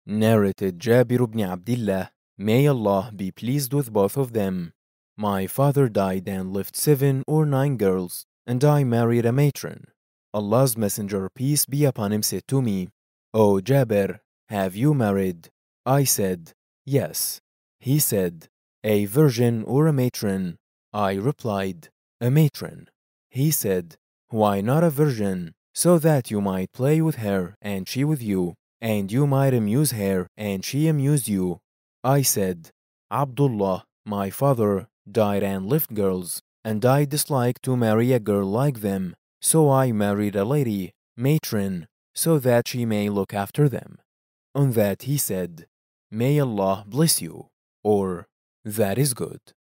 Narrated Jabir ibn Abdullah, may Allah be pleased with both of them. My father died and left 7 or 9 girls, and I married a matron. Allah's Messenger, peace be upon him, said to me, O Jabir, have you married? I said, yes. He said, a virgin or a matron? I replied, a matron. He said, why not a virgin, so that you might play with her and she with you, and you might amuse her and she amuse you? I said, Abdullah, my father, died and left girls, and I dislike to marry a girl like them, so I married a lady, matron, so that she may look after them. On that he said, may Allah bless you, or that is good.